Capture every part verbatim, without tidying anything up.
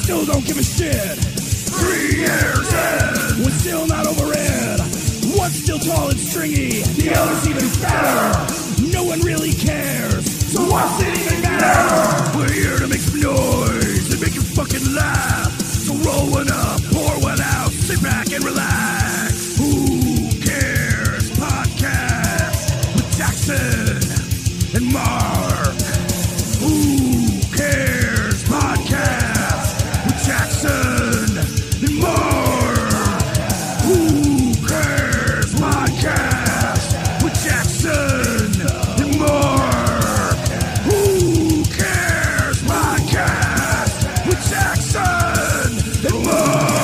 still don't give a shit. Three years in, we're still not over it. One's still tall and stringy, the other's even fatter. No one really cares, so what's it even matter? We're here to make some noise and make you fucking laugh. So roll one up, pour one out, sit back and relax. Who Cares Podcast with Jackson and Mark. Who Cares Podcast with Jackson and Mark. Who Cares Podcast with Jackson and Mark. Who Cares Podcast with Jackson and Mark.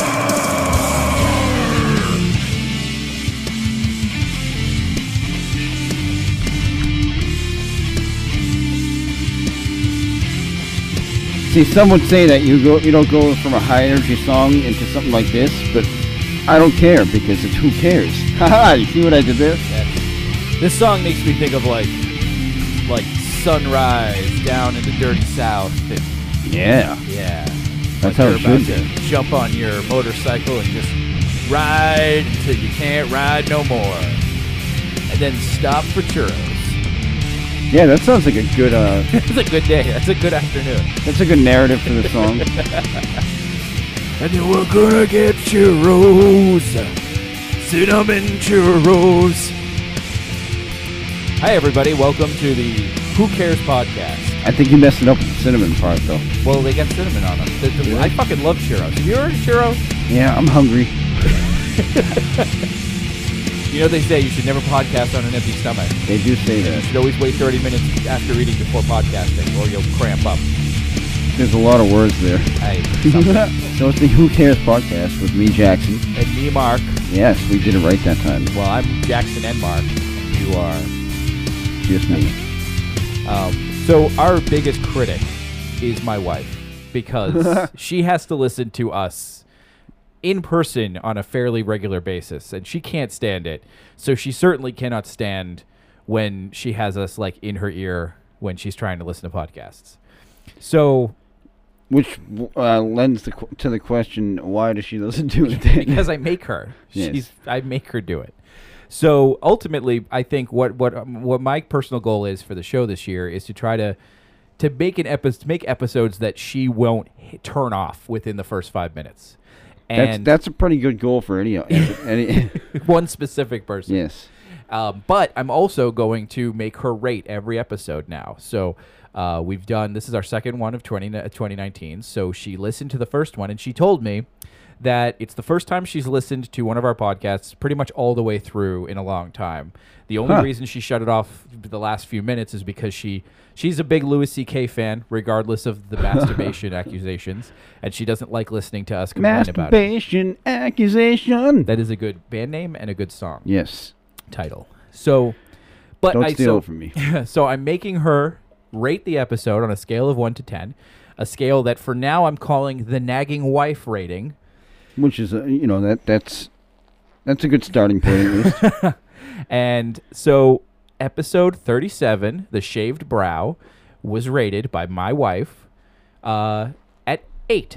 See, some would say that you go, you don't go from a high energy song into something like this, but I don't care because it's who cares. Haha, you see what I did there? Yeah. This song makes me think of like, like sunrise down in the dirty South. And, Yeah, yeah, that's like how you're it about should to be. jump on your motorcycle and just ride until you can't ride no more, and then stop for churros. Yeah, that sounds like a good, uh, It's a good day. That's a good afternoon. that's a good narrative for the song. And then we're gonna get churros, cinnamon churros. Hi everybody, welcome to the Who Cares Podcast. I think you messed it up with the cinnamon part, though. Well, they got cinnamon on them. The- the- I fucking love churros. Have you ever heard of churros? Yeah, I'm hungry. You know they say you should never podcast on an empty stomach. They do say You that. should always wait thirty minutes after eating before podcasting, or you'll cramp up. There's a lot of words there. Hey, So it's the Who Cares Podcast with me, Jackson. and me, Mark. Yes, we did it right that time. Well, I'm Jackson and Mark. You are. Just me. Um, so our biggest critic is my wife, because she has to listen to us in person on a fairly regular basis, and she can't stand it. So she certainly cannot stand when she has us like in her ear when she's trying to listen to podcasts. So Which uh, lends the qu- to the question, why does she listen to it then? because I make her, Yes. she's I make her do it. So ultimately, I think what what um, what my personal goal is for the show this year is to try to to make an epi- to make episodes that she won't hit, turn off within the first five minutes. That's, And that's a pretty good goal for any... any one specific person. yes. Um, but I'm also going to make her rate every episode now. So uh, we've done, this is our second one of twenty, twenty nineteen. So she listened to the first one, and she told me that it's the first time she's listened to one of our podcasts pretty much all the way through in a long time. The only Huh. reason she shut it off the last few minutes is because she she's a big Louis C K fan, regardless of the masturbation accusations, and she doesn't like listening to us complain about it. Masturbation accusation. That is a good band name and a good song Yes. title. So, but Don't I steal so, it from me. so I'm making her rate the episode on a scale of one to ten, a scale that for now I'm calling the nagging wife rating. Which is, uh, you know, that that's that's a good starting point at least. And so episode thirty-seven, The Shaved Brow, was rated by my wife uh, at eight.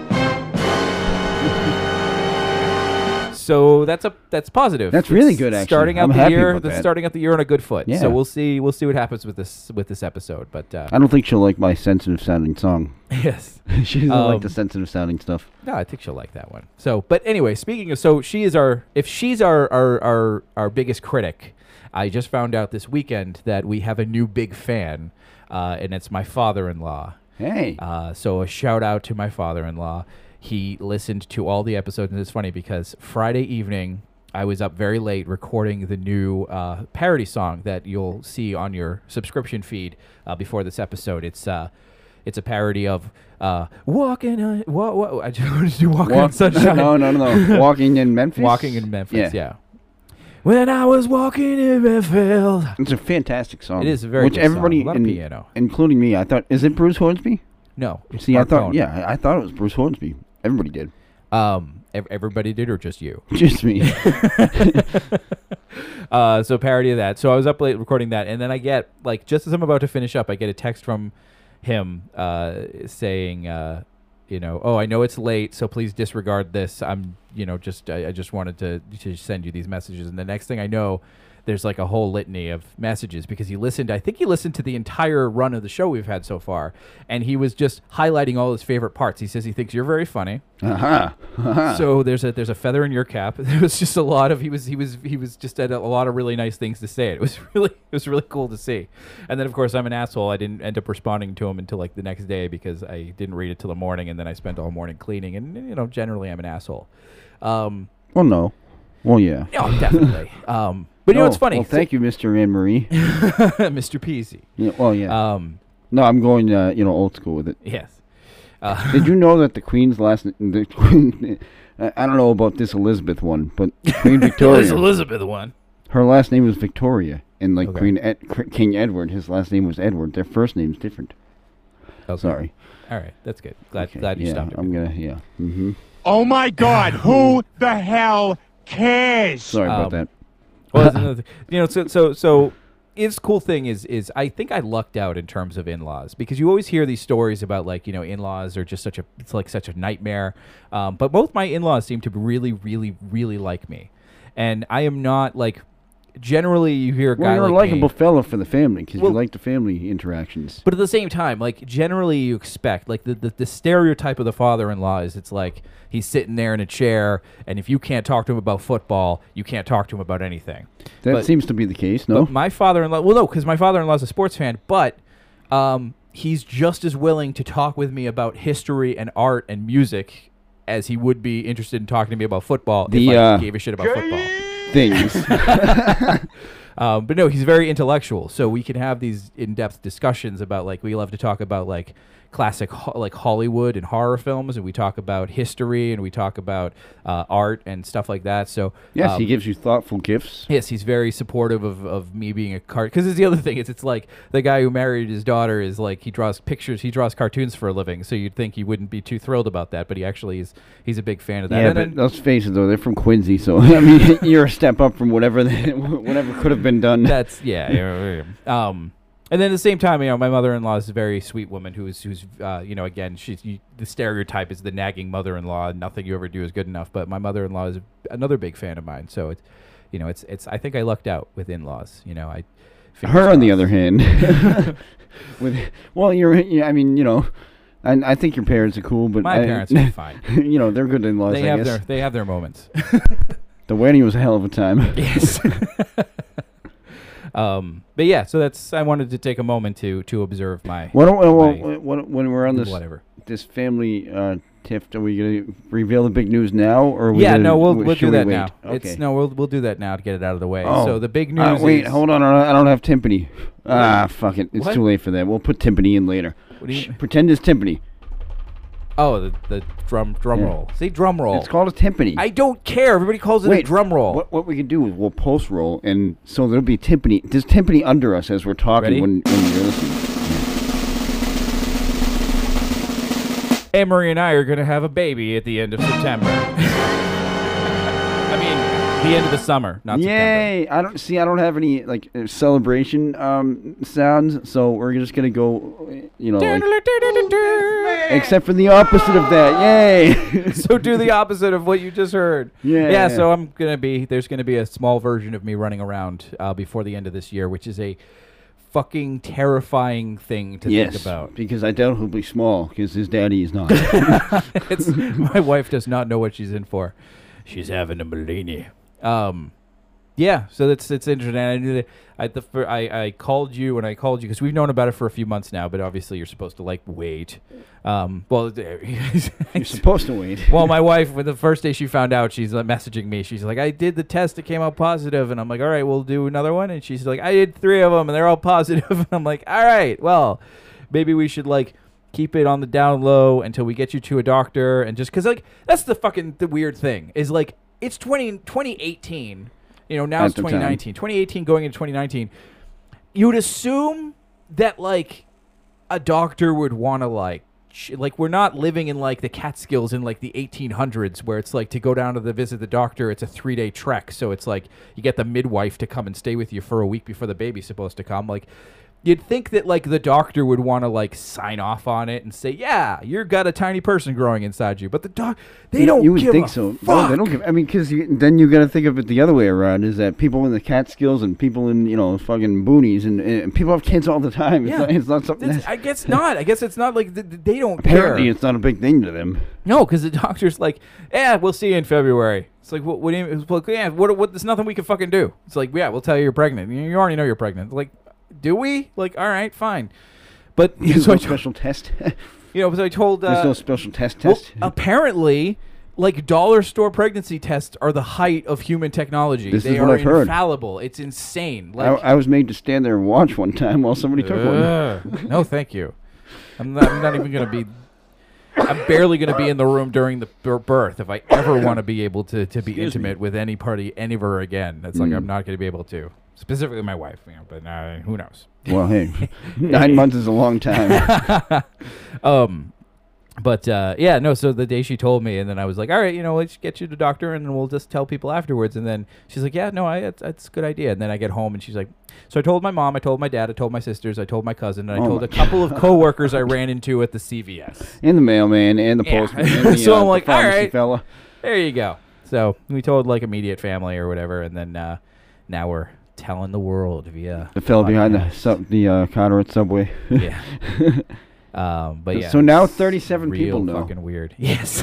So that's a that's positive. That's really It's good, actually. Starting out I'm the happy year, about that's that. starting out the year on a good foot. Yeah. So we'll see we'll see what happens with this with this episode. But uh, I don't think she'll like my sensitive sounding song. yes. She doesn't Um, like the sensitive sounding stuff. No, I think she'll like that one. So, but anyway, speaking of, so she is our, if she's our, our, our, our biggest critic, I just found out this weekend that we have a new big fan, uh, and it's my father-in-law. Hey. Uh, so a shout out to my father-in-law. He listened to all the episodes, and it's funny because Friday evening, I was up very late recording the new uh, parody song that you'll see on your subscription feed uh, before this episode. It's uh, it's a parody of uh, walking on what what I just wanted to do walking on Walk- sunshine. no, no, no, no. Walking in Memphis. Walking in Memphis, Yeah. yeah. When I was walking in Memphis. It's a fantastic song. It is a very Which good song. everybody, A lot of in- piano. including me, I thought, is it Bruce Hornsby? No. it's See, I Mark thought, Cohn. yeah, I, I thought it was Bruce Hornsby. Everybody did. Um, ev- everybody did, or just you? Just me. uh, so parody of that. So I was up late recording that, and then I get like just as I'm about to finish up, I get a text from him uh, saying, uh, you know, oh, I know it's late, so please disregard this. I'm, you know, just I, I just wanted to to send you these messages, and the next thing I know, there's like a whole litany of messages because he listened. I think he listened to the entire run of the show we've had so far, and he was just highlighting all his favorite parts. He says he thinks you're very funny. Uh-huh. Uh-huh. So there's a there's a feather in your cap. There was just a lot of he was he was he was just had a, a lot of really nice things to say. It was really it was really cool to see. And then of course I'm an asshole. I didn't end up responding to him until like the next day because I didn't read it till the morning, and then I spent all morning cleaning. And you know, generally I'm an asshole. Um, well, no. Well, yeah. No, definitely. um, but you know, Oh, it's funny. Well, thank you, Mister Anne Marie. Mister Peasy. Yeah, well, yeah. Um, no, I'm going, uh, you know, old school with it. yes. Uh, Did you know that the Queen's last, the Queen, I I don't know about this Elizabeth one, but Queen Victoria, This Elizabeth one. her last name was Victoria, and like Okay. Queen Ed, K- King Edward, his last name was Edward. Their first name's different. Okay. Sorry. All right, that's good. Glad Okay, glad you yeah, stopped it. I'm gonna, yeah. Mm-hmm. Oh my God, who the hell cares? Sorry about Um, that. Well, that's another thing. You know, so so so. Its cool thing is is I think I lucked out in terms of in-laws because you always hear these stories about like you know in-laws are just such a it's like such a nightmare, um, but both my in-laws seem to really really really like me, and I am not like generally you hear a Well, guy you're a like me, likable fella for the family because Well- you like the family interactions. but at the same time, like generally you expect like the, the the stereotype of the father-in-law is it's like he's sitting there in a chair, and if you can't talk to him about football, you can't talk to him about anything. That but- seems to be the case, no? But my father-in-law, well, no, because my father-in-law is a sports fan, but um, he's just as willing to talk with me about history and art and music as he would be interested in talking to me about football The, if I uh, gave a shit about football. Things. Um, but no, he's very intellectual, so we can have these in-depth discussions about like we love to talk about like classic ho- like Hollywood and horror films, and we talk about history and we talk about uh, art and stuff like that. So Yes, um, he gives you thoughtful gifts. Yes, he's very supportive of, of me being a cart. Because it's the other thing. It's it's like the guy who married his daughter is like he draws pictures. He draws cartoons for a living. So you'd think he wouldn't be too thrilled about that, but he actually is. He's a big fan of that. Yeah, And but then- let's face it, though, they're from Quincy, so I mean, you're a step up from whatever they, whatever could have been done. that's yeah. yeah, yeah. um, and then at the same time, you know, my mother-in-law is a very sweet woman who's who's uh, you know, again, she's you, the stereotype is the nagging mother-in-law. Nothing you ever do is good enough. But my mother-in-law is another big fan of mine. So it's, you know, it's it's. I think I lucked out with in-laws. You know, I. fingers Her, on the crossed. other hand, with well, you're, yeah, I mean, you know, and I think your parents are cool, but My I- parents are fine. you know, they're good in-laws. They I have guess their they have their moments. the wedding was a hell of a time. Yes. um, but yeah, so that's I wanted to take a moment to to observe my What, what, what, my- what, when we're on this whatever. this family uh, tiff, are we gonna reveal the big news now, or are we Yeah, gonna, no, we'll w- we'll should do we that wait? now. Okay. It's no, we'll we'll do that now to get it out of the way. Oh. So the big Uh, news wait, is hold on. I don't- I don't have timpani. Ah, fuck it. It's What? too late for that. We'll put timpani in later. What do you Shh, mean? pretend it's timpani. Oh, the, the drum drum Yeah. roll. Say drum roll. It's called a timpani. I don't care. Everybody calls it a Wait, drum roll. What, what we can do is we'll post roll, and so there'll be timpani. There's timpani under us as we're talking Ready? when, when you're listening. Emery and I are going to have a baby at the end of September. I mean, the end of the summer, not September. Yay! I don't see. I don't have any like uh, celebration um sounds, so we're just gonna go. uh, You know, like, except for the opposite of that. Yay! So do the opposite of what you just heard. Yeah. Yeah, so I'm going to be, there's going to be a small version of me running around uh, before the end of this year, which is a fucking terrifying thing to yes, think about. because I doubt he'll be small, because his daddy is not. It's, my wife does not know what she's in for. She's having a Bellini. Um, yeah, so that's it's interesting. I knew that I the fir- I, I called you and I called you because we've known about it for a few months now, but obviously you're supposed to like wait. Um, well, You're supposed to wait. well, my wife, when the first day she found out, she's uh, messaging me. She's like, I did the test, it came out positive, and I'm like, all right, we'll do another one. And she's like, I did three of them, and they're all positive. And I'm like, all right, well, maybe we should like keep it on the down low until we get you to a doctor, and just because like that's the fucking the weird thing is like it's twenty, twenty eighteen, you know, now At it's the twenty nineteen, twenty eighteen going into twenty nineteen. You would assume that like a doctor would want to like. Like we're not living in like the Catskills in like the eighteen hundreds where it's like to go down to the visit the doctor, it's a three day trek. So it's like you get the midwife to come and stay with you for a week before the baby's supposed to come. Like you'd think that like the doctor would want to like sign off on it and say, yeah, you've got a tiny person growing inside you. But the doc, they You- don't You would give think a so. fuck. No, they don't give. I mean, because then you got to think of it the other way around. Is that people in the Catskills and people in you know fucking boonies and, and people have kids all the time. It's, Yeah. not, it's not something. That's- That's, I guess not. I guess it's not like th- th- they don't apparently, care. it's not a big thing to them. No, because the doctor's like, yeah, we'll see you in February. It's like, what, what do you mean? It's like, yeah, what, what, there's nothing we can fucking do. It's like, yeah, we'll tell you you're pregnant. You, you already know you're pregnant. Like, do we? Like, all right, fine. But, There's so no I, to- special test. you know, so I told, uh, There's no special test well, test. apparently, like, dollar store pregnancy tests are the height of human technology. This they is what are I've heard. infallible. It's insane. I, Like, I was made to stand there and watch one time while somebody took one. Ugh. No, thank you. I'm not, I'm not even going to be... I'm barely going to be in the room during the bir- birth if I ever want to be able to, to be Excuse intimate me. with any party anywhere again. It's like Mm. I'm not going to be able to. Specifically my wife, you know, but uh, who knows? Well, hey, nine months is a long time. Um, but uh, yeah, no. So the day she told me, and then I was like, all right, you know, let's get you to the doctor, and then we'll just tell people afterwards. And then she's like, yeah, no, I, it's, it's a good idea. And then I get home, and she's like, so I told my mom, I told my dad, I told my sisters, I told my cousin, and I Oh told my a couple of coworkers I ran into at the C V S. And the mailman and the Yeah. postman. And the, So uh, I'm the like, all pharmacy right. fella. There you go. So we told like immediate family or whatever, and then uh, now we're telling the world via The fella behind the podcast. sub, the uh, counter at Subway. Yeah. Um, but yeah. So now it's thirty-seven real people know. Fucking weird. Yes.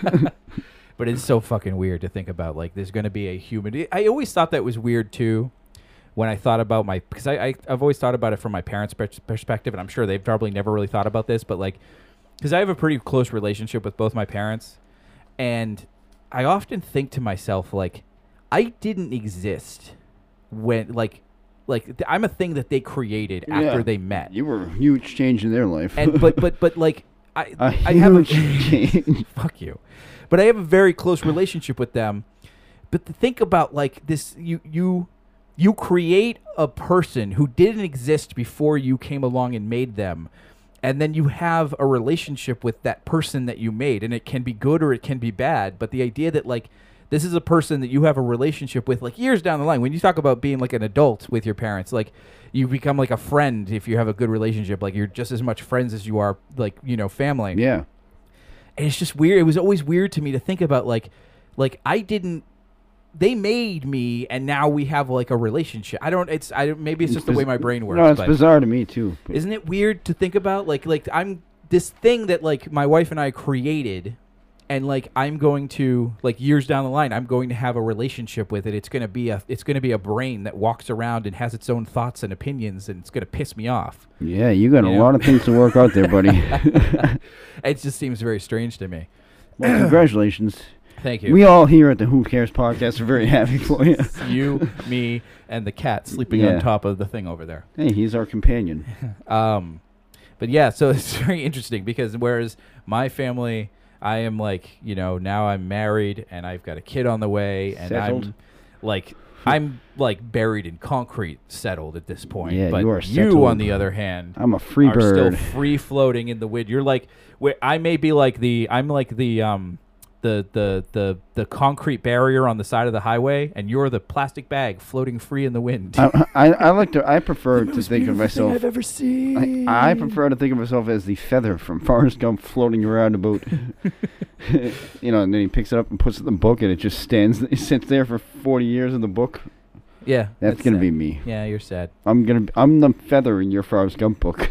But it's so fucking weird to think about. Like, there's going to be a human. I always thought that was weird too. When I thought about my, because I, I I've always thought about it from my parents' pers- perspective, and I'm sure they've probably never really thought about this, but like, because I have a pretty close relationship with both my parents, and I often think to myself like, I didn't exist when like, like th- I'm a thing that they created after Yeah. they met, You were a huge change in their life. and but but but like I a I have a huge change. fuck you, but I have a very close relationship with them. But to think about like this, you you. You create a person who didn't exist before you came along and made them, and then you have a relationship with that person that you made, and it can be good or it can be bad. But the idea that like this is a person that you have a relationship with like years down the line, when you talk about being like an adult with your parents, like you become like a friend if you have a good relationship. Like you're just as much friends as you are like, you know, family. Yeah. And it's just weird. It was always weird to me to think about like, like I didn't. They made me, and now we have like a relationship. I don't. It's. I. Maybe it's just the way my brain works. No, it's but bizarre to me too. but- isn't it weird to think about? Like, like I'm this thing that like my wife and I created, and like I'm going to like years down the line, I'm going to have a relationship with it. It's gonna be a. It's gonna be a brain that walks around and has its own thoughts and opinions, and it's gonna piss me off. Yeah, you got a Yeah. lot of things to work out there, buddy. It just seems very strange to me. Well, congratulations. Thank you. We all here at the Who Cares podcast are very happy for you. you, me, and the cat sleeping Yeah. on top of the thing over there. Hey, he's our companion. Um, but yeah, so it's very interesting because whereas my family, I am like, you know, now I'm married and I've got a kid on the way, and Settled. I'm like, I'm like buried in concrete, settled at this point. Yeah, but you are on settled. the other hand, I'm a free are bird. still free floating in the wind. You're like, where I may be like the, I'm like the um. The, the the the concrete barrier on the side of the highway, and you're the plastic bag floating free in the wind. I, I, I like to. I prefer to Most think of beautiful thing myself. I've ever seen. I, I prefer to think of myself as the feather from Forrest Gump floating around the boat. You know, and then he picks it up and puts it in the book, and it just stands. It sits there for forty years in the book. Yeah, That's, gonna sad. be me. Yeah, you're sad. I'm gonna. I'm the feather in your Forrest Gump book.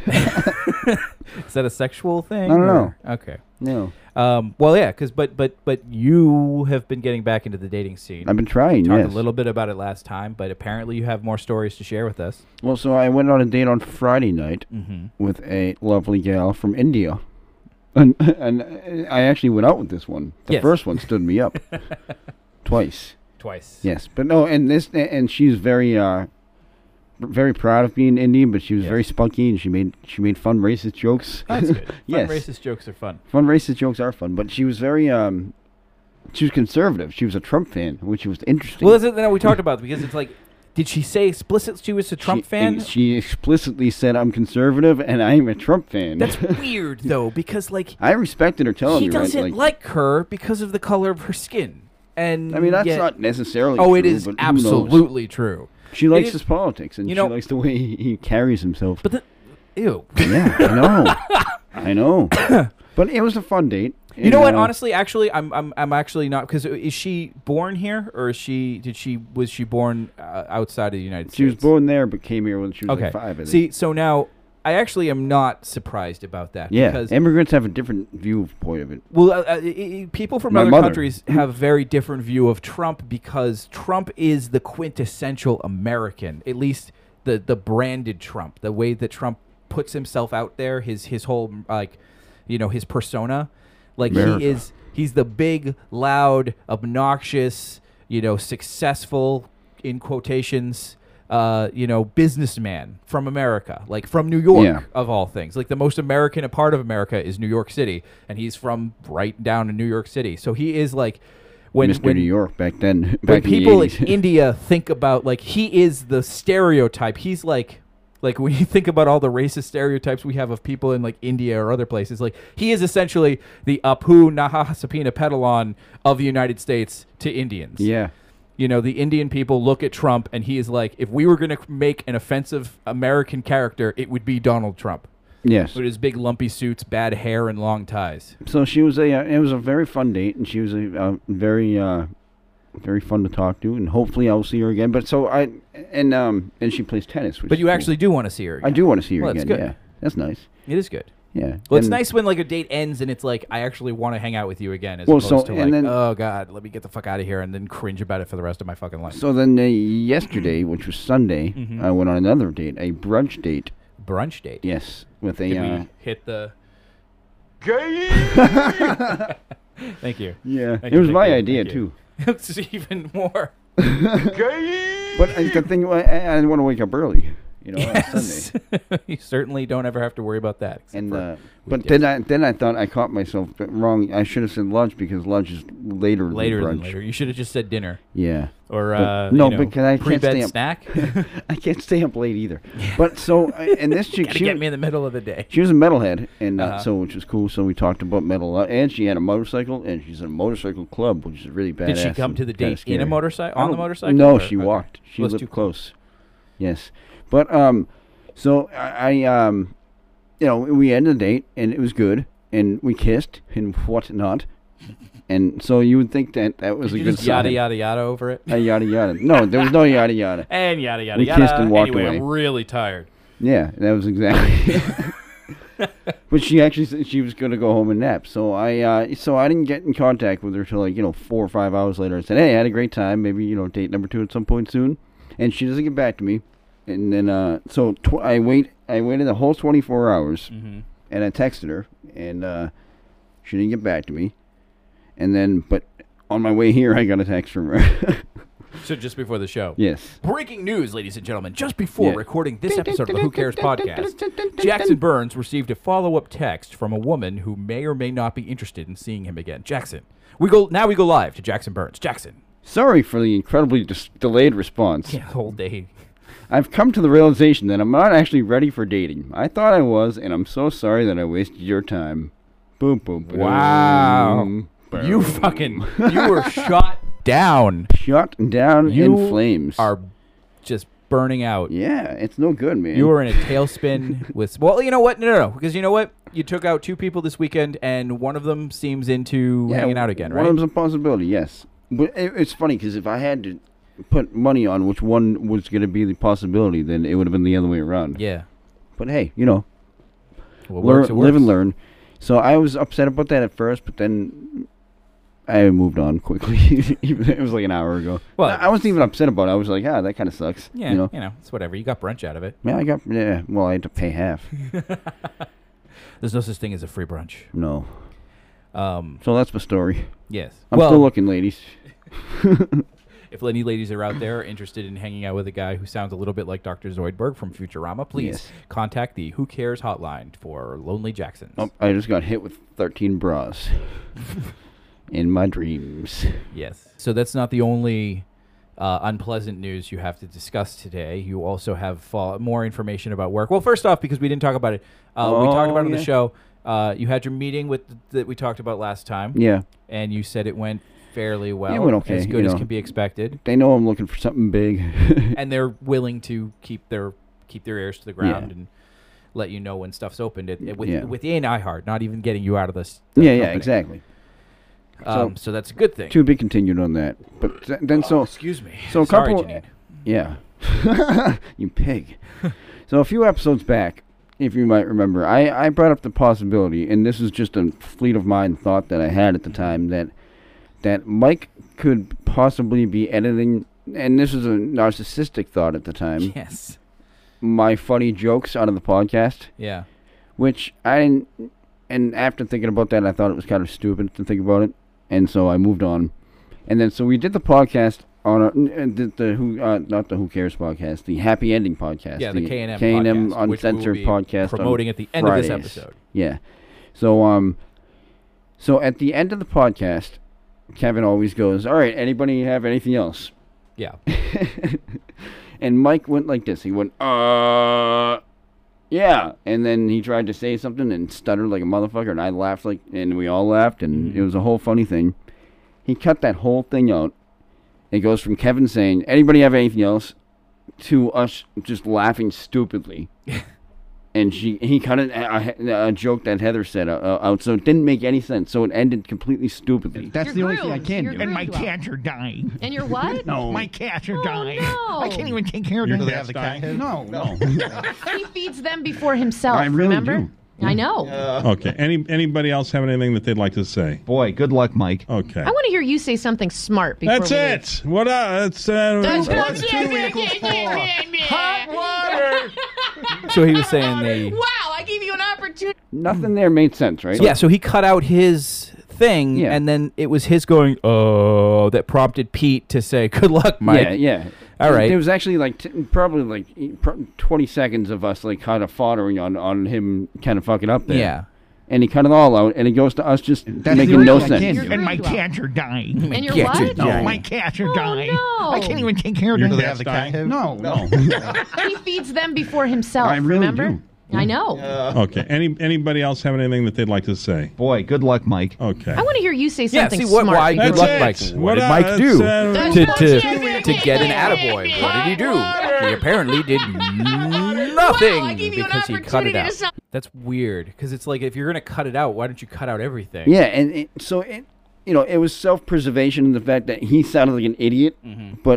Is that a sexual thing? I don't or- Okay. No, Um, well, yeah, because but but but you have been getting back into the dating scene. I've been trying. Talked Yes. a little bit about it last time, but apparently you have more stories to share with us. Well, so I went on a date on Friday night Mm-hmm. with a lovely gal from India. And, and I actually went out with this one. The Yes. first one stood me up twice. Twice. Yes, but no, and this and she's very uh very proud of being Indian, but she was Yes. very spunky and she made she made fun racist jokes. That's good. Fun Yes. racist jokes are fun. Fun racist jokes are fun, but she was very um she was conservative. She was a Trump fan, which was interesting. Well, that's it. No, we talked about it because it's like, did she say explicit she was a Trump she, fan? She explicitly said, "I'm conservative and I'm a Trump fan." That's weird though, because like I respected her telling he me, right? doesn't Like, like her because of the color of her skin. And I mean, that's yet- not necessarily Oh, true, it is but who knows? absolutely true. She likes is- his politics, and you she know- likes the way he, he carries himself. But the, ew. yeah, I know. I know. But it was a fun date. You know what? And, uh, Honestly, actually, I'm I'm I'm actually not, because is she born here, or is she did she was she born uh, outside of the United States? She was born there, but came here when she was Okay. like five. I think. See, so now I actually am not surprised about that. yeah, Because immigrants have a different viewpoint of it. well, uh, uh, I- I- people from My other mother. countries have a very different view of Trump, because Trump is the quintessential American, at least the the branded Trump, the way that Trump puts himself out there, his his whole like, you know, his persona, like America. he is he's the big, loud, obnoxious, you know, successful in quotations. Uh, you know, businessman from America, like from New York, Yeah. of all things. Like the most American part of America is New York City, and he's from right down in New York City. So he is like, when Mister when, New York back then. when Back people in in the eighties. India think about, like, he is the stereotype. He's like, like when you think about all the racist stereotypes we have of people in like India or other places, like he is essentially the Apu Nahasapina Pedalon of the United States to Indians. yeah. You know, the Indian people look at Trump, and he is like, if we were going to make an offensive American character, it would be Donald Trump. Yes. With his big lumpy suits, bad hair, and long ties. So she was a. Uh, it was a very fun date, and she was a uh, very, uh, very fun to talk to, and hopefully I'll see her again. But so I and um and she plays tennis. Which But is you cool. actually do want to see her again. I do want to see her Well, that's again. good. Yeah, that's nice. It is good. Yeah. Well, it's And- nice when like a date ends and it's like, I actually want to hang out with you again, as Well, opposed so- to and like, then- oh god, let me get the fuck out of here, and then cringe about it for the rest of my fucking life. So then uh, yesterday, which was Sunday, Mhm. I went on another date, a brunch date. Brunch date. Yes, with a. Did Uh, we hit the? Thank you. yeah, Thank it you, was thank my you, idea thank you. too. It's even more. But uh, the thing, I, I didn't want to wake up early, you know, on Sunday. Yes. You certainly don't ever have to worry about that. except And for uh, but weekdays. then I then I thought I caught myself wrong. I should have said lunch because lunch is later. later than than brunch. later. You should have just said dinner Yeah. or But- uh, no, you know, because I can't pre-bed stay up. snack. I can't stay up late either. But so uh, and this chick, Gotta she, get me in the middle of the day. she was a metalhead, and uh, Uh-huh. so which was cool. So we talked about metal, a lot, and she had a motorcycle, and she's in a motorcycle club, which is really badass. Did she come and to the kinda date in a scary. motorcycle? I On the don't- motorcycle? No, or- she okay. walked. She Well, that's lived too close. Yes, but um, so I, I um, you know, we ended the date, and it was good, and we kissed and whatnot, and so you would think that that was Did a you good just yada sign. yada yada over it? Uh, yada yada. No, there was no yada yada. And yada yada We yada. kissed and walked anyway, away. I'm really tired. Yeah, that was exactly. But she actually said she was going to go home and nap. So I, uh, so I didn't get in contact with her till like you know four or five hours later. I said, "Hey, I had a great time. Maybe you know date number two at some point soon." And she doesn't get back to me. And then uh, so tw- I wait. I waited the whole twenty-four hours, Mm-hmm. and I texted her, and uh, she didn't get back to me. And then, but on my way here, I got a text from her. So just before the show. Yes. Breaking news, ladies and gentlemen. Just before Yeah. recording this episode of the Who Cares podcast, Jackson Burns received a follow-up text from a woman who may or may not be interested in seeing him again. Jackson, we go now. We go live to Jackson Burns. Jackson. Sorry for the incredibly dis- delayed response. Yeah, whole day. I've come to the realization that I'm not actually ready for dating. I thought I was, and I'm so sorry that I wasted your time. Boom, boom, boom. Wow. boom. You fucking. You were shot down. Shut down You in flames. are just burning out. Yeah, it's no good, man. You were in a tailspin with. Well, you know what? No, no, no. Because you know what? You took out two people this weekend, and one of them seems into Yeah, hanging out again, one right? of them's a possibility, yes. But it, it's funny because if I had to put money on which one was going to be the possibility, then it would have been the other way around. Yeah. But hey, you know, What learn, works, it live and works. learn. So I was upset about that at first, but then I moved on quickly. Even it was like an hour ago. Well, I I wasn't even upset about it. I was like, ah, that kind of sucks. Yeah, You know? it's whatever. You got brunch out of it. Yeah, I got. Yeah. Well, I had to pay half. There's no such thing as a free brunch. No. Um, So that's my story. yes. I'm well, still looking, ladies. if any ladies are out there interested in hanging out with a guy who sounds a little bit like Doctor Zoidberg from Futurama, please Yes. contact the Who Cares hotline for Lonely Jacksons. Oh, I just got hit with thirteen bras in my dreams. Yes. So that's not the only uh, unpleasant news you have to discuss today. You also have fo- more information about work. Well, first off, because we didn't talk about it, uh, we talked Oh, about it on yeah. the show. Uh, you had your meeting with th- that we talked about last time, Yeah. and you said it went fairly well. It went okay, as good you as know. can be expected. They know I'm looking for something big. And they're willing to keep their keep their ears to the ground Yeah. and let you know when stuff's opened it, it with, Yeah. within iHeart, not even getting you out of this. yeah, yeah, exactly. Um, so, that's a good thing. To be continued on that. But th- then so... Excuse me. So a Sorry, couple... Janine. Yeah. You pig. So a few episodes back, if you might remember, I, I brought up the possibility, and this is just a fleet of mind thought that I had at the time, that that Mike could possibly be editing, and this is a narcissistic thought at the time, Yes. my funny jokes out of the podcast, Yeah. which I didn't, and after thinking about that, I thought it was kind of stupid to think about it, and so I moved on. And then, so we did the podcast on a, the, the Who, uh, not the Who Cares podcast, the Happy Ending podcast. Yeah, the K and M K and M podcast, which we'll Uncensored be podcast. promoting on at the end of this Fridays. episode. Yeah. So, um, so at the end of the podcast, Kevin always goes, "All right, anybody have anything else?" Yeah. And Mike went like this. He went, "Uh, yeah." And then he tried to say something and stuttered like a motherfucker, and I laughed like, and we all laughed, and Mm-hmm. it was a whole funny thing. He cut that whole thing out. It goes from Kevin saying, "Anybody have anything else?" to us just laughing stupidly. And she, he cut it, a, a joke that Heather said uh, out, so it didn't make any sense. So it ended completely stupidly. That's You're the only thing I groomed. can You're do. And my groomed well. cats are dying. And you're what? No. My cats are Oh, dying. no. I can't even take care of Do them. they have the cat head? No, no. He feeds them before himself. I really remember? do. I know. Okay. Any anybody else have anything that they'd like to say? Boy, good luck, Mike. Okay. I want to hear you say something smart before That's we it. What? Uh, that's uh, That's that's what two you- equals four. Hot water. So he was saying the... Wow, I gave you an opportunity. Nothing there made sense, right? Yeah, so he cut out his thing, Yeah. and then it was his going, oh, that prompted Pete to say, good luck, Mike. Yeah, yeah. All right. There was actually like t- probably like e- pro- twenty seconds of us like kind of foddering on, on him kind of fucking up there. Yeah. And he cut it all out, and it goes to us just That's making the no only thing I sense. can do. And my Groomed well. cats are dying. And you're Get your what? dog. No, my cats are Oh, dying. no. I can't even take care of Do them. they have the cat head? No, no. He feeds them before himself. I really remember? do. I know. Okay. Any anybody else have anything that they'd like to say? Boy, good luck, Mike. Okay. I want to hear you say Yeah, something see, what, smart. why, before good That's luck, it. Mike. What What did uh, Mike do that's, to, uh, to, to get an attaboy? What did he do? He apparently did nothing Wow, I gave you an because he cut it opportunity out. to sound- That's weird, because it's like, if you're going to cut it out, why don't you cut out everything? Yeah, and it, so it, you know, it was self-preservation in the fact that he sounded like an idiot, Mm-hmm. but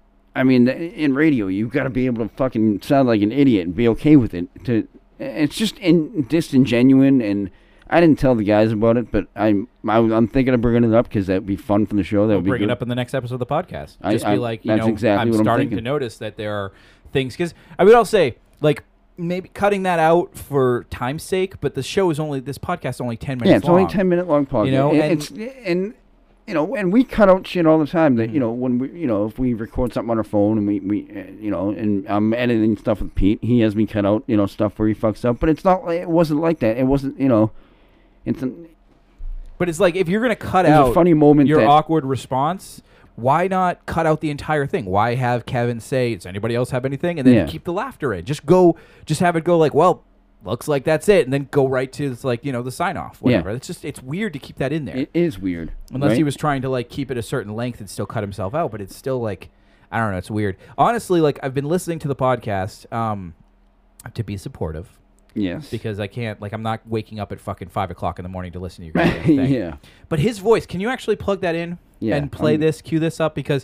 I mean, th- in radio, you've got to be able to fucking sound like an idiot and be okay with it. To it's just in, disingenuous, and I didn't tell the guys about it, but I'm I, I'm thinking of bringing it up because that'd be fun for the show. That We'll would be bring good. it up in the next episode of the podcast. I- Just I- be like, you that's know, exactly I'm what I'm starting to thinking. notice that there are things, because I would also say, like, maybe cutting that out for time's sake, but the show is only, this podcast is only ten minutes Yeah, it's long. only ten minute long podcast. You know, and, and- it's and you know, and we cut out shit all the time. That Mm-hmm. you know, when we you know, if we record something on our phone and we we uh, you know, and I'm editing stuff with Pete, he has me cut out you know stuff where he fucks up. But it's not like it wasn't like that. It wasn't you know, it's an, But it's like, if you're going to cut There's a out funny moment your that- awkward response, why not cut out the entire thing? Why have Kevin say, does anybody else have anything? And then Yeah. keep the laughter in. Just go, just have it go like, well, looks like that's it. And then go right to, it's like, you know, the sign off, whatever. It's just, it's weird to keep that in there. it is weird. Unless he right? was trying to, like, keep it a certain length and still cut himself out. But it's still, like, I don't know. It's weird. Honestly, like, I've been listening to the podcast um, to be supportive. Yes. Because I can't, like, I'm not waking up at fucking five o'clock in the morning to listen to your guys' thing. yeah. But his voice, can you actually plug that in Yeah, and play um, this, cue this up? Because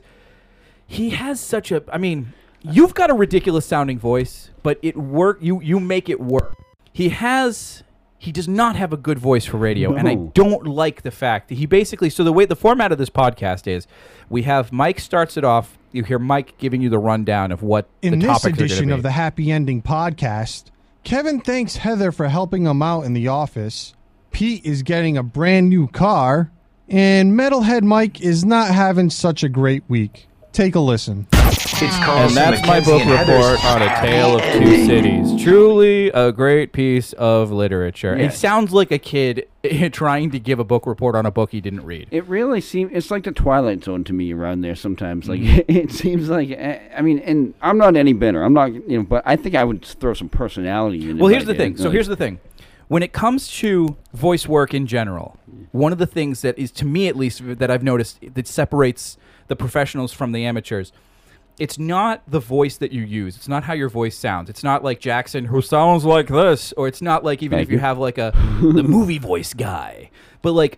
he has such a, I mean, you've got a ridiculous sounding voice, but it work. You you make it work. He has, he does not have a good voice for radio, and I No. don't like the fact that he basically. So the way the format of this podcast is, we have Mike starts it off. You hear Mike giving you the rundown of what In the this topics are gonna edition be. of the Happy Ending podcast, Kevin thanks Heather for helping him out in the office. Pete is getting a brand new car, and Metalhead Mike is not having such a great week. Take a listen. And that's my book report on A Tale of Two Cities. Truly a great piece of literature. It Yes. sounds like a kid trying to give a book report on a book he didn't read. It really seems it's like the Twilight Zone to me around there sometimes. Like Mm-hmm. it seems like eh, I mean, and I'm not any better. I'm not you know, but I think I would throw some personality in it. Well, if here's I the did. thing. So Like, here's the thing. when it comes to voice work in general, one of the things that is, to me at least, that I've noticed that separates the professionals from the amateurs, it's not the voice that you use. It's not how your voice sounds. It's not like Jackson who sounds like this, or it's not like even Thank if you you. have like a the movie voice guy. But like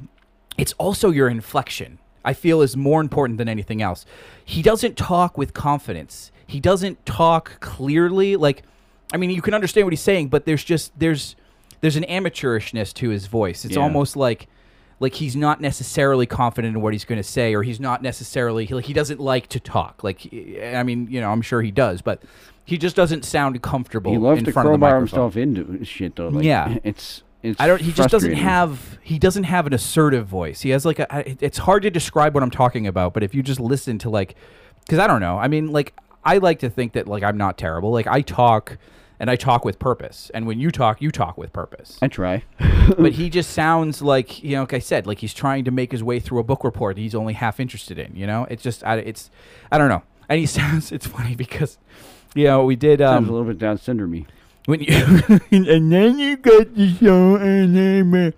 it's also your inflection. I feel is more important than anything else. He doesn't talk with confidence. He doesn't talk clearly. Like, I mean, you can understand what he's saying, but there's just there's there's an amateurishness to his voice. It's Yeah. almost like like he's not necessarily confident in what he's going to say, or he's not necessarily like he doesn't like to talk. Like, I mean, you know, I'm sure he does, but he just doesn't sound comfortable He loves in to front of the crowbar microphone. himself into shit though. Like, Yeah. it's it's. I don't. He just doesn't frustrating. have. He doesn't have an assertive voice. He has like a. I- It's hard to describe what I'm talking about, but if you just listen to like, because I don't know. I mean, like I like to think that like I'm not terrible. Like I talk, and I talk with purpose. And when you talk, you talk with purpose. I try. But he just sounds like, you know, like I said, like he's trying to make his way through a book report he's only half interested in. You know, it's just. I, it's. I don't know. And he sounds. It's funny because, you know, we did. Sounds Um, a little bit Down syndrome-y. when you and then you got the show and then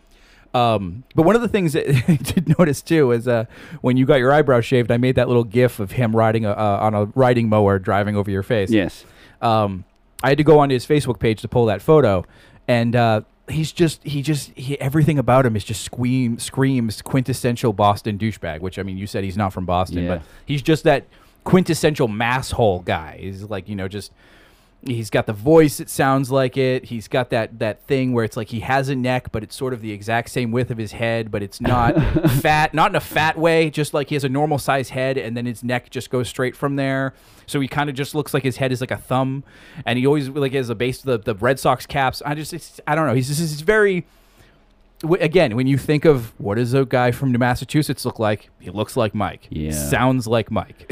um but one of the things that I did notice too is uh when you got your eyebrows shaved, I made that little gif of him riding a, uh, on a riding mower driving over your face. Yes. um I had to go onto his Facebook page to pull that photo, and uh he's just he just he, everything about him is just scream screams quintessential Boston douchebag, which I mean you said he's not from Boston, Yeah. but he's just that quintessential masshole guy. He's like, you know, just he's got the voice, it sounds like it. He's got that that thing where it's like he has a neck, but it's sort of the exact same width of his head, but it's not fat, not in a fat way, just like he has a normal size head, and then his neck just goes straight from there. So he kind of just looks like his head is like a thumb, and he always like has a base the the Red Sox caps. I just it's, I don't know. He's just he's very w- again, when you think of what does a guy from New Massachusetts look like, he looks like Mike. Yeah. Sounds like Mike.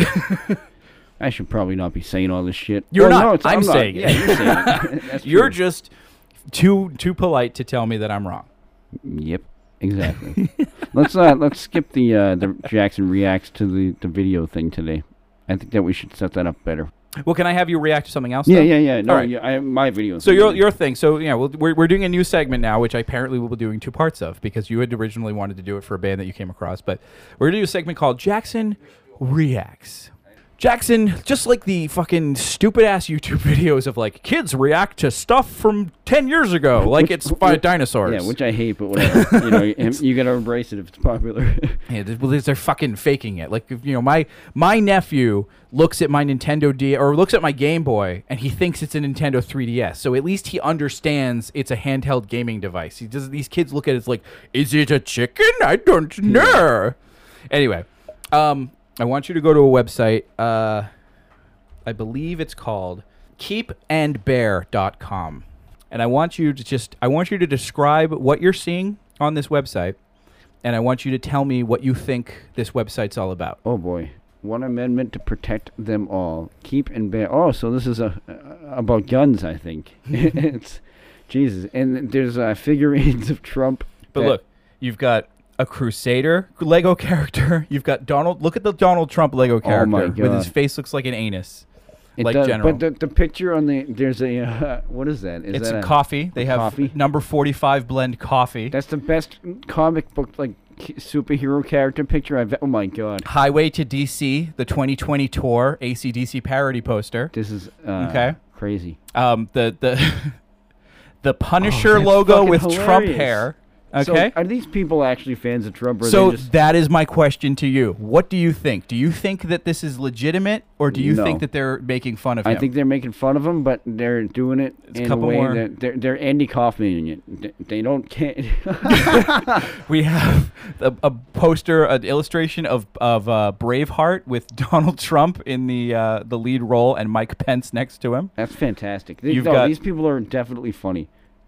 I should probably not be saying all this shit. You're Well, not. no, it's- I'm not. saying Yeah, it. you're saying it. That's You're true. just too too polite to tell me that I'm wrong. Yep, exactly. let's uh, let's skip the uh, the Jackson reacts to the, the video thing today. I think that we should set that up better. Well, can I have you react to something else? Yeah, though? yeah, yeah. No, All right. yeah, I, my video. So thing. your your thing. So yeah, we'll, we're we're doing a new segment now, which I apparently will be doing two parts of because you had originally wanted to do it for a band that you came across, but we're gonna do a segment called Jackson Reacts. Jackson, just like the fucking stupid ass YouTube videos of like kids react to stuff from ten years ago, like Which- it's by which- dinosaurs. Yeah, which I hate, but whatever. you know, you, you gotta embrace it if it's popular. Yeah, th- well, they're fucking faking it. Like, if, you know, my my nephew looks at my Nintendo D or looks at my Game Boy and he thinks it's a Nintendo three D S. So at least he understands it's a handheld gaming device. He does. These kids look at it as like, is it a chicken? I don't know. Anyway, um, I want you to go to a website. Uh, I believe it's called keep and bear dot com. And I want you to just I want you to describe what you're seeing on this website. And I want you to tell me what you think this website's all about. Oh boy, one amendment to protect them all. Keep and bear. Oh, so this is a uh, about guns, I think. It's Jesus, and there's uh, figurines of Trump. But that- look, you've got a Crusader Lego character. You've got Donald. Look at the Donald Trump Lego character. Oh my With his God. face looks like an anus. it like does, General. but the, the picture on the there's a uh, what is that? Is It's that a coffee. They a have coffee? number forty-five blend coffee. That's the best comic book like k- superhero character picture I've. Oh my God, Highway to D C, the twenty twenty tour A C D C parody poster. this is uh, Okay. crazy. Um, the the the Punisher Oh, that's logo fucking with Trump hilarious. hair. So Okay. are these people actually fans of Trump? Or are So they just, that is my question to you. What do you think? Do you think that this is legitimate, or do you No. think that they're making fun of I him? think they're making fun of him, but they're doing it It's a in a couple way more- that they're they're Andy Kaufmaning it. They- They don't can't. we have a, a poster, an illustration of of uh, Braveheart with Donald Trump in the uh, the lead role and Mike Pence next to him. That's fantastic. They, You've no, got- these people are definitely funny.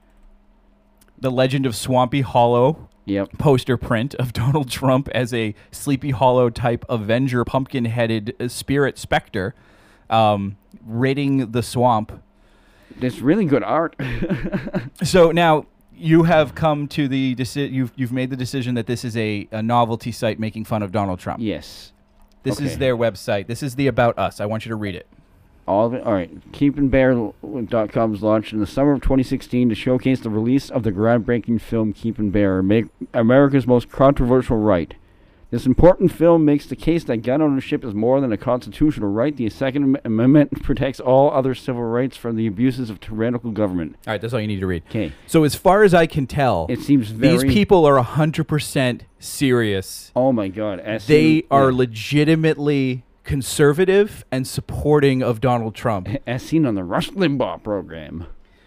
The Legend of Swampy Hollow Yep. poster print of Donald Trump as a Sleepy Hollow type Avenger pumpkin-headed uh, spirit specter, um, raiding the swamp. There's really good art. So now you have come to the deci- you've you've made the decision that this is a, a novelty site making fun of Donald Trump. Yes. This is okay. their website. This is the About Us. I want you to read it. All of it? All right. keep and bear dot com was launched in the summer of twenty sixteen to showcase the release of the groundbreaking film Keep and Bear, Amer- America's most controversial right. This important film makes the case that gun ownership is more than a constitutional right. The Second Amendment protects all other civil rights from the abuses of tyrannical government. All right, that's all you need to read. Okay. So as far as I can tell, It seems very... these people are one hundred percent serious. Oh, my God. As They seen- are yeah. legitimately conservative and supporting of Donald Trump. As seen on the Rush Limbaugh program.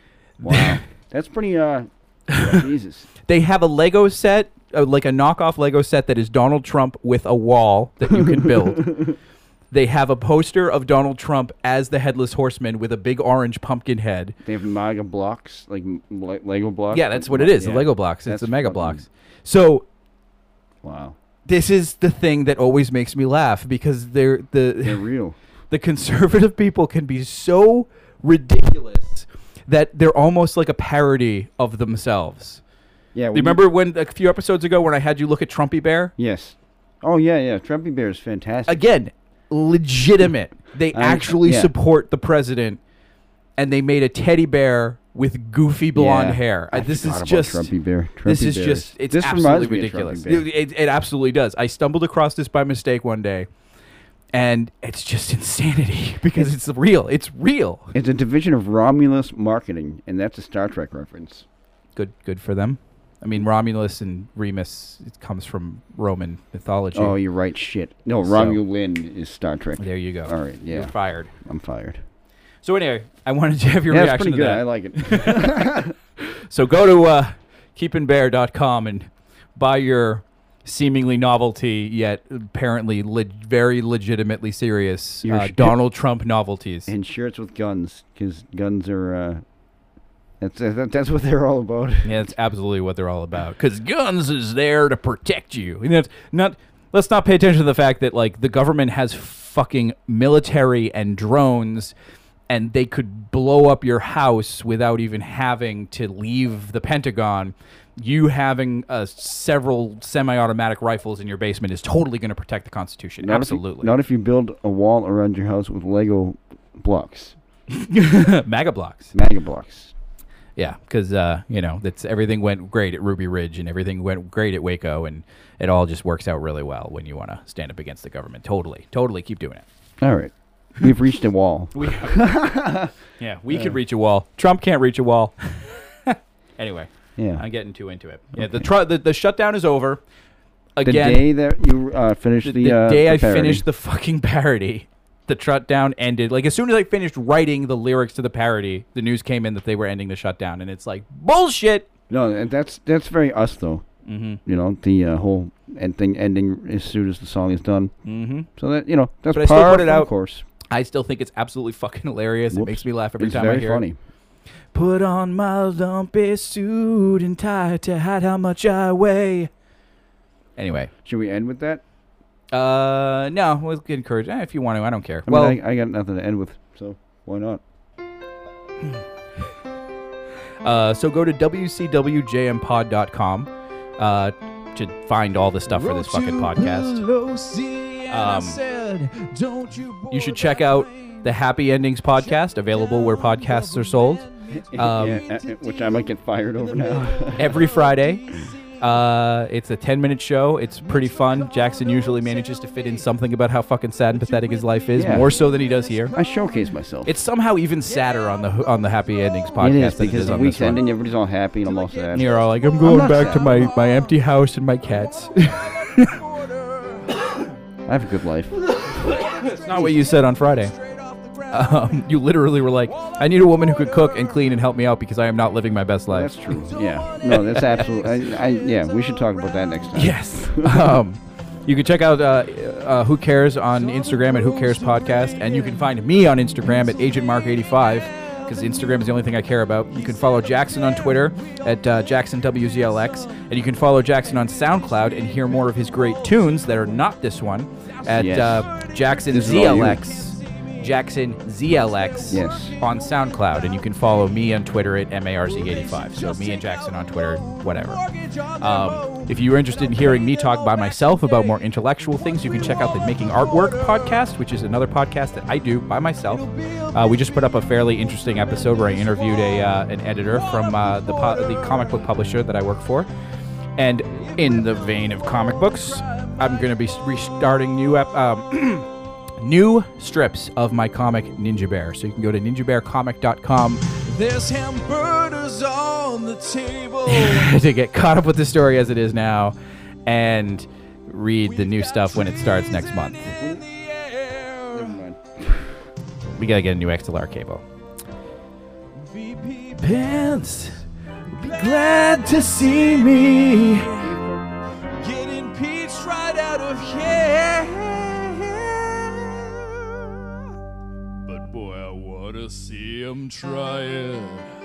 Wow. That's pretty, uh... Jesus. They have a Lego set, uh, like a knockoff Lego set that is Donald Trump with a wall that you can build. They have a poster of Donald Trump as the Headless Horseman with a big orange pumpkin head. They have MAGA blocks, like m- le- Lego blocks. Yeah, that's what it is, Yeah. the Lego blocks. It's That's the Mega fucking- Blocks. So Wow. this is the thing that always makes me laugh because they're They're the real. the conservative people can be so ridiculous that they're almost like a parody of themselves. Yeah. Do you remember when a few episodes ago when I had you look at Trumpy Bear? Yes. Oh, yeah, yeah. Trumpy Bear is fantastic. Again, legitimate. They I- actually yeah. support the president, and they made a teddy bear with goofy blonde Yeah. hair. I Uh, this forgot is about just Trumpy Bear. this Trumpy is Bear just is- it's this absolutely reminds me of ridiculous. Trumpy Bear. It, it, it absolutely does. I stumbled across this by mistake one day, and it's just insanity because it's real. It's real. It's a division of Romulus Marketing, and that's a Star Trek reference. Good, good for them. I mean, Romulus and Remus, it comes from Roman mythology. Oh, you're right. Shit. No, So- Romulan is Star Trek. There you go. All right, yeah. You're fired. I'm fired. So anyway, I wanted to have your Yeah, that's reaction pretty to good. that. I like it. So go to uh, keep and bear dot com and buy your seemingly novelty yet apparently le- very legitimately serious Your uh, sh- Donald Trump novelties. And shirts with guns, because guns are... Uh, that's, uh, that's what they're all about. Yeah, that's absolutely what they're all about. Because guns is there to protect you. And that's not. Let's not pay attention to the fact that like the government has fucking military and drones, and they could blow up your house without even having to leave the Pentagon. You having uh, several semi-automatic rifles in your basement is totally going to protect the Constitution. Not if you- Absolutely. not if you build a wall around your house with Lego blocks. MAGA blocks. MAGA blocks. Yeah, because uh, you know that's everything went great at Ruby Ridge and everything went great at Waco, and it all just works out really well when you want to stand up against the government. Totally, totally, keep doing it. All right. We've reached a wall. We yeah, we could reach a wall. Trump can't reach a wall. Anyway, Yeah. I'm getting too into it. Yeah, the, tr- the the shutdown is over. Again, the day that you uh, finished the, the, the uh, day the I parody. finished the fucking parody, the shutdown ended. Like as soon as I finished writing the lyrics to the parody, the news came in that they were ending the shutdown, and it's like bullshit. No, and that's that's very us though. Mm-hmm. You know, the uh, whole end thing ending as soon as the song is done. Mm-hmm. So that you know that's But I still par put it for the out. course. I still think it's absolutely fucking hilarious. It Whoops. makes me laugh every It's time very I hear funny. it. Put on my lumpy suit and tie to hide how much I weigh. Anyway, Should we end with that? uh, no, we'll get encouraged. Eh, if you want to, I don't care. I well, mean, I, I got nothing to end with, so why not? uh, so go to w c w j m pod dot com uh, to find all the stuff for this fucking podcast. Um, you should check out the Happy Endings podcast, available where podcasts are sold. Um, yeah, uh, uh, which I might get fired over now. every Friday. Uh, it's a ten minute show. It's pretty fun. Jackson usually manages to fit in something about how fucking sad and pathetic his life is, Yeah. more so than he does here. I showcase myself. It's somehow even sadder on the on the Happy Endings podcast it is than it because is the on week's this one. ending, everybody's all happy and I'm all sad. And you're all like, I'm going not back sad. to my, my empty house and my cats. I have a good life. That's not what you said on Friday. Um, you literally were like, I need a woman who could cook and clean and help me out because I am not living my best life. That's true. Yeah. No, that's absolutely. I, I, yeah, we should talk about that next time. Yes. um, you can check out uh, uh, Who Cares on Instagram at Who Cares Podcast, and you can find me on Instagram at Agent Mark eighty-five because Instagram is the only thing I care about. You can follow Jackson on Twitter at uh, Jackson W Z L X, and you can follow Jackson on SoundCloud and hear more of his great tunes that are not this one at Yes. uh, Jackson This is all you. Z L X. Jackson Z L X Yes. on SoundCloud, and you can follow me on Twitter at M A R Z eighty-five. So me and Jackson on Twitter, whatever. Um, If you are interested in hearing me talk by myself about more intellectual things, you can check out the Making Artwork podcast, which is another podcast that I do by myself. Uh, we just put up a fairly interesting episode where I interviewed a uh, an editor from uh, the po- the comic book publisher that I work for. And in the vein of comic books, I'm going to be restarting new ep- um, new strips of my comic Ninja Bear. So you can go to ninja bear comic dot com. There's hamburgers on the table. to get caught up with the story as it is now and read the new stuff when it starts next month. Never mind. We gotta get a new X L R cable. Pants, be glad to see me. Getting peached right out of here. But boy, I wanna see him try it.